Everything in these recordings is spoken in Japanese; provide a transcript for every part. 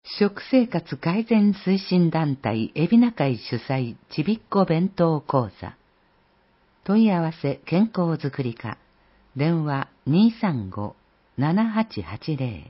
食生活改善推進団体海老名会主催ちびっこ弁当講座。問い合わせ健康づくり課。電話 235-7880。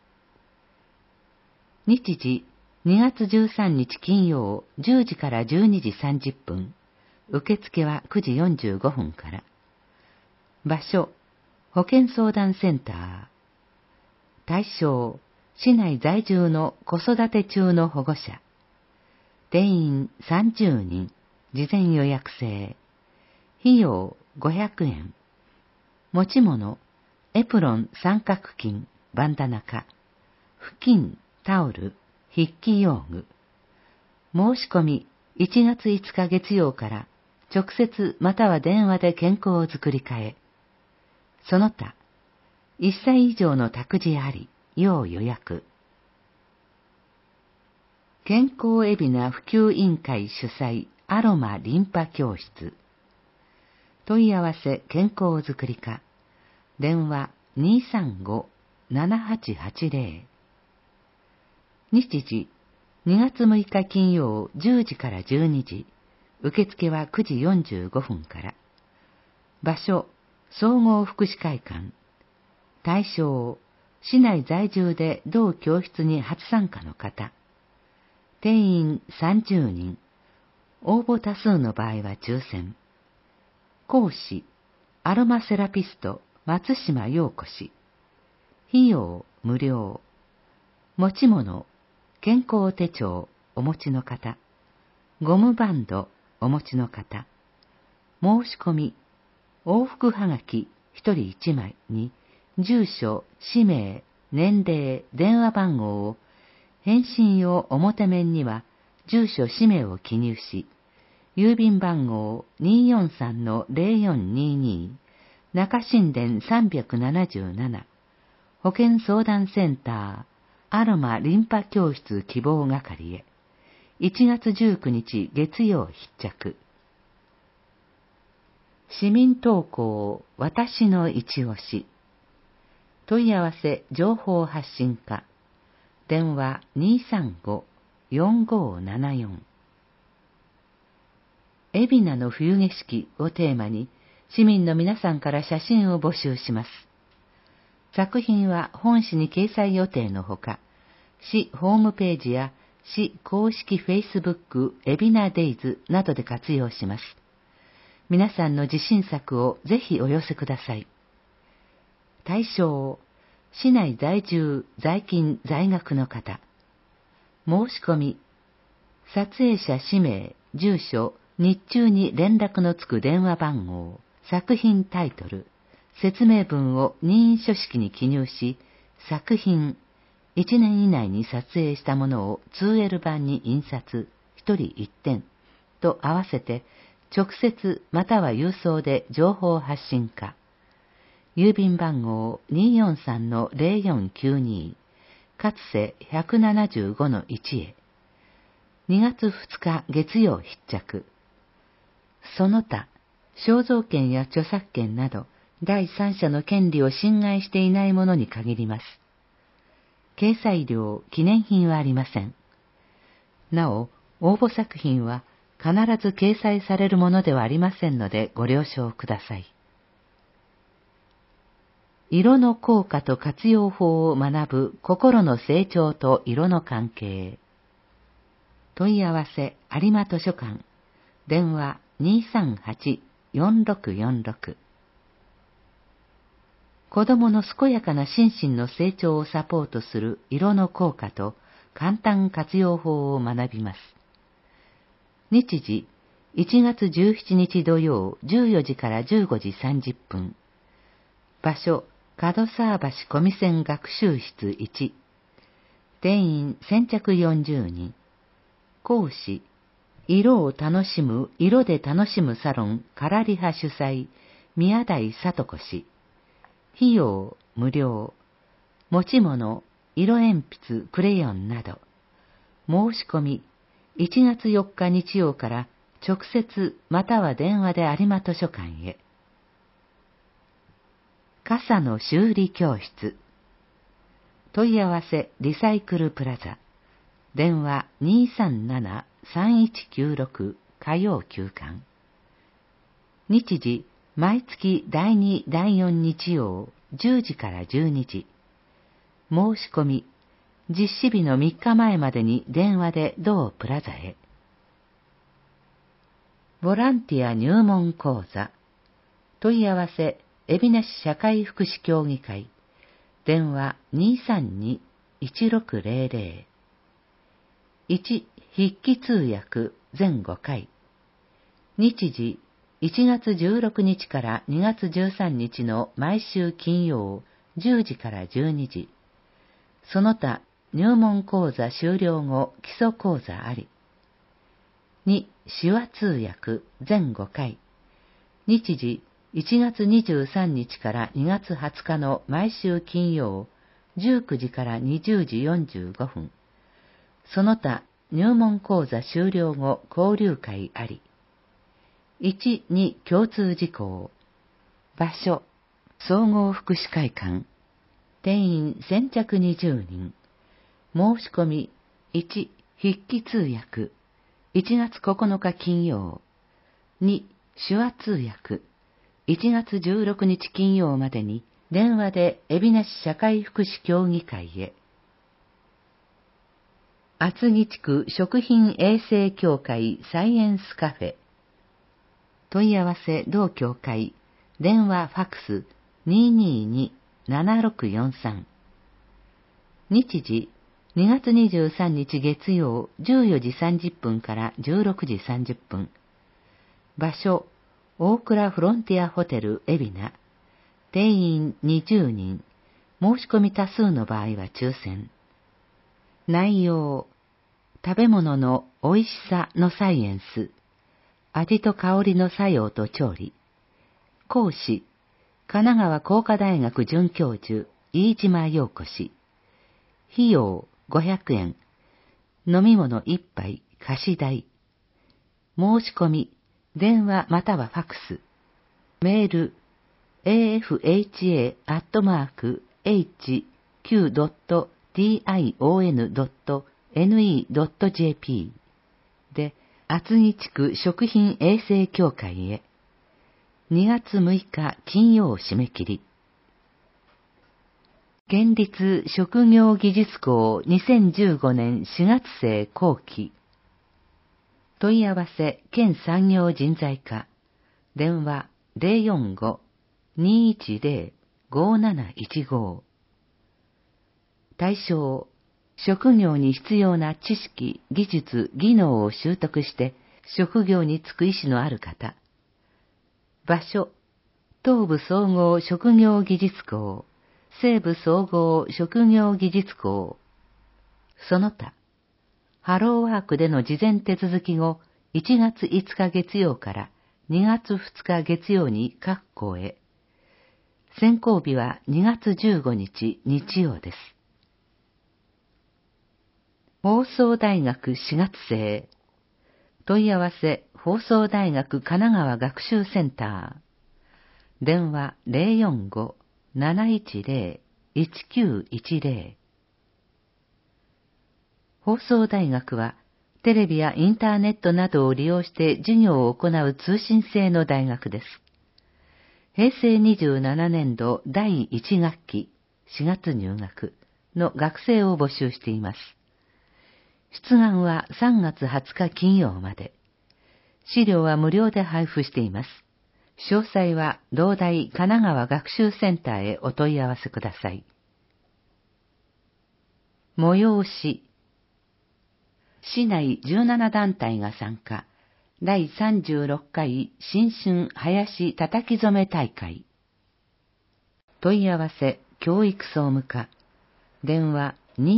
日時2月13日金曜10時から12時30分。受付は9時45分から。場所、保健相談センター。対象、市内在住の子育て中の保護者。定員30人、事前予約制。費用500円。持ち物、エプロン三角巾、バンダナか、布巾、タオル、筆記用具。申し込み1月5日月曜から直接または電話で健康づくり課へ。その他、1歳以上の託児あり、要予約。健康海老名普及委員会主催アロマリンパ教室。問い合わせ健康づくり課。電話 235-7880。日時2月6日金曜10時から12時。受付は9時45分から。場所、総合福祉会館。対象、市内在住で同教室に初参加の方。定員30人。応募多数の場合は抽選。講師、アロマセラピスト松島陽子氏。費用無料。持ち物、健康手帳お持ちの方。ゴムバンドお持ちの方。申し込み、往復はがき1人1枚に、住所、氏名、年齢、電話番号を、返信用表面には、住所、氏名を記入し、郵便番号 243-0422、中新田377、保健相談センター、アロマリンパ教室希望係へ。1月19日月曜必着。市民投稿私の一押し。問い合わせ情報発信課。電話 235-4574。海老名の冬景色をテーマに市民の皆さんから写真を募集します。作品は本誌に掲載予定のほか、市ホームページや市公式フェイスブック海老名デイズなどで活用します。皆さんの自信作をぜひお寄せください。対象、市内在住、在勤、在学の方。申し込み、撮影者氏名、住所、日中に連絡のつく電話番号、作品タイトル、説明文を任意書式に記入し、作品、1年以内に撮影したものを 2L 版に印刷、1人1点と合わせて、直接または郵送で情報発信課。郵便番号 243-0492、かつせ175-1へ。2月2日月曜必着。その他、肖像権や著作権など、第三者の権利を侵害していないものに限ります。掲載料、記念品はありません。なお、応募作品は必ず掲載されるものではありませんのでご了承ください。色の効果と活用法を学ぶ心の成長と色の関係。問い合わせ有馬図書館。電話 238-4646。子供の健やかな心身の成長をサポートする色の効果と簡単活用法を学びます。日時1月17日土曜14時から15時30分。場所、門沢橋小見線学習室1。定員先着40人。講師、色を楽しむ色で楽しむサロンカラリハ主催宮台聡子氏。費用無料。持ち物、色鉛筆、クレヨンなど。申し込み、1月4日日曜から直接または電話で有馬図書館へ。傘の修理教室。問い合わせリサイクルプラザ。 電話237-3196火曜休館。日時、毎月第2、第4日曜、10時から12時。申し込み、実施日の3日前までに電話で同プラザへ。ボランティア入門講座。問い合わせ、海老名市社会福祉協議会。電話232-1600。1、筆記通訳全5回。日時、1月16日から2月13日の毎週金曜10時から12時。その他、入門講座終了後基礎講座あり。2、手話通訳全5回。日時、1月23日から2月20日の毎週金曜19時から20時45分。その他、入門講座終了後交流会あり。1、2共通事項。場所、総合福祉会館。定員先着20人。申し込み、1、筆記通訳。1月9日金曜。2、手話通訳。1月16日金曜までに電話で海老名市社会福祉協議会へ。厚木地区食品衛生協会サイエンスカフェ。問い合わせ同協会。電話ファックス222-7643。日時、2月23日月曜14時30分から16時30分。場所、大倉フロンティアホテル海老名。定員20人。申し込み多数の場合は抽選。内容、食べ物の美味しさのサイエンス。味と香りの作用と調理。講師、神奈川工科大学准教授、飯島陽子氏。費用500円。飲み物1杯、貸し代。申し込み、電話またはファックス。メール、afha@hq.dion.ne.jp で、厚木地区食品衛生協会へ。2月6日金曜締め切り。県立職業技術校2015年4月生後期。問い合わせ県産業人材課。電話045-210-5715。対象、職業に必要な知識、技術、技能を習得して職業に就く意思のある方。場所、東部総合職業技術校、西部総合職業技術校。その他、ハローワークでの事前手続き後、1月5日月曜から2月2日月曜に各校へ。選考日は2月15日日曜です。放送大学4月生。問い合わせ放送大学神奈川学習センター。電話045-710-1910。放送大学は、テレビやインターネットなどを利用して授業を行う通信制の大学です。平成27年度第1学期4月入学の学生を募集しています。出願は3月20日金曜まで。資料は無料で配布しています。詳細は同大神奈川学習センターへお問い合わせください。催し。市内17団体が参加。第36回新春林叩き染め大会。問い合わせ教育総務課。電話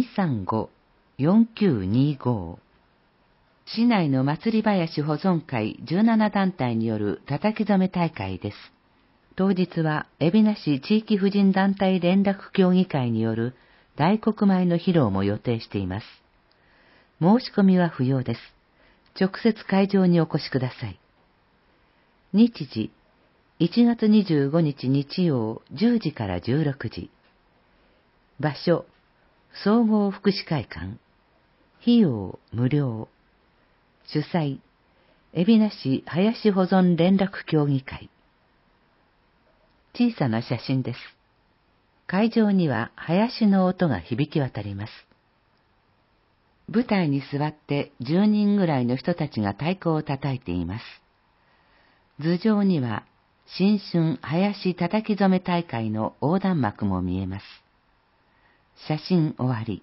235-4925。市内の祭り林保存会17団体による叩き染め大会です。当日は海老名市地域婦人団体連絡協議会による大黒米の披露も予定しています。申し込みは不要です。直接会場にお越しください。日時、1月25日日曜10時から16時。場所、総合福祉会館。 費用無料。主催、海老名市林保存連絡協議会。小さな写真です。会場には林の音が響き渡ります。舞台に座って10人ぐらいの人たちが太鼓を叩いています。頭上には新春林叩き染め大会の横断幕も見えます。写真終わり。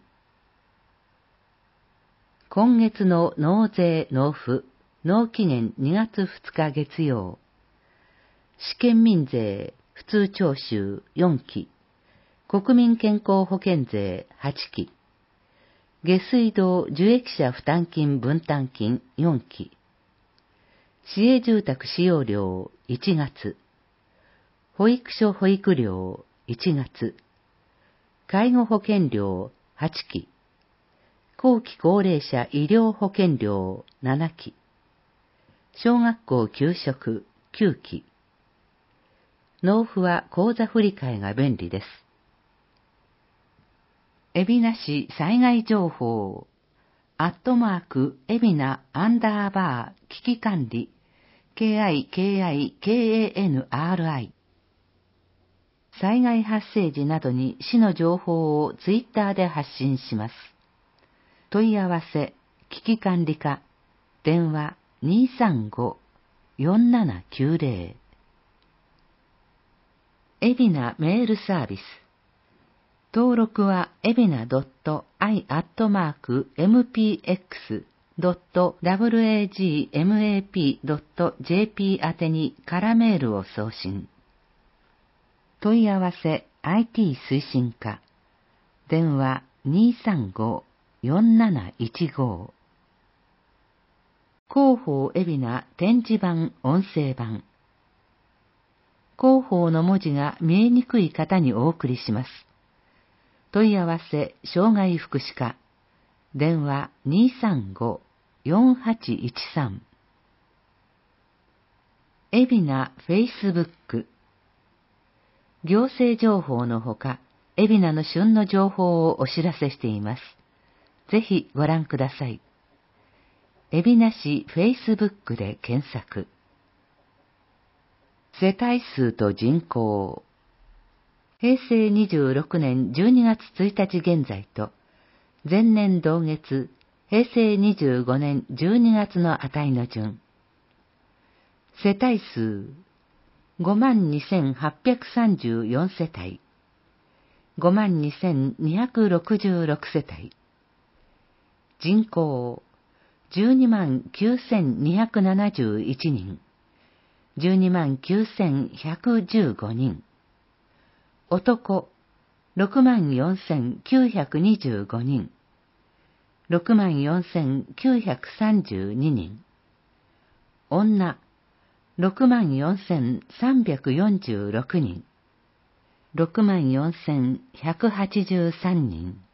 今月の納税納付、納期限2月2日月曜。試験民税普通徴収4期。国民健康保険税8期。下水道受益者負担金分担金4期。市営住宅使用料1月。保育所保育料1月。介護保険料8期。後期高齢者医療保険料7期。小学校給食9期。納付は口座振替が便利です。海老名市災害情報海老名_危機管理KIKIKANRI。災害発生時などに市の情報をツイッターで発信します。問い合わせ危機管理課電話235-4790。海老名メールサービス。登録は海老名 .i@mpx.wagmap.jp 宛てに空メールを送信。問い合わせ IT 推進課電話235-4715。広報海老名展示板音声版。広報の文字が見えにくい方にお送りします。問い合わせ障害福祉課電話235-4813。海老名フェイスブック。行政情報のほか、海老名の旬の情報をお知らせしています。ぜひご覧ください。海老名市フェイスブックで検索。世帯数と人口。平成26年12月1日現在と、前年同月、平成25年12月の値の順。世帯数、52,834世帯。52,266世帯。人口、129,271人。129,115人。男、64,925人。64,932人。女、64,346人。64,183人。